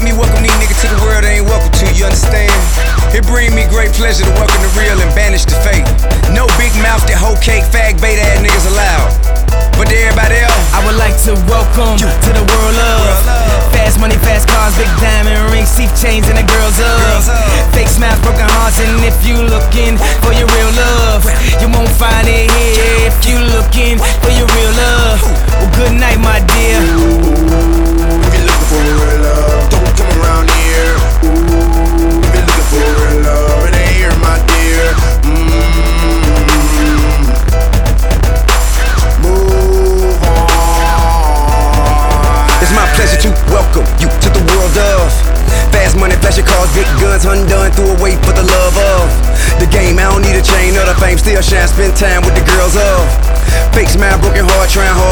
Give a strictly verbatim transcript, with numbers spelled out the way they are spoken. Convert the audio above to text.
me welcome these niggas to the world they ain't welcome to, you understand? It bring me great pleasure to welcome the real and banish the fake. No big mouth that whole cake, fag bait ass niggas allowed. But to everybody else, I would like to welcome you to the world of fast money, fast cars, big diamond rings, teeth chains, and the girls of fake smiles, broken hearts. And if you looking for your real love, you won't find it here. If you looking for your real love, well, good night, my dear. If you're looking for real love, don't come around here. If you're looking for real love, it ain't here, my dear. Mm-hmm. Move on. it's my pleasure to welcome you to the world of fast money, flashy cars, big guns, undone, threw away for the love of the game. I don't need a chain or the fame, still shine, spend time with the girls of fake smile, broken heart, trying hard.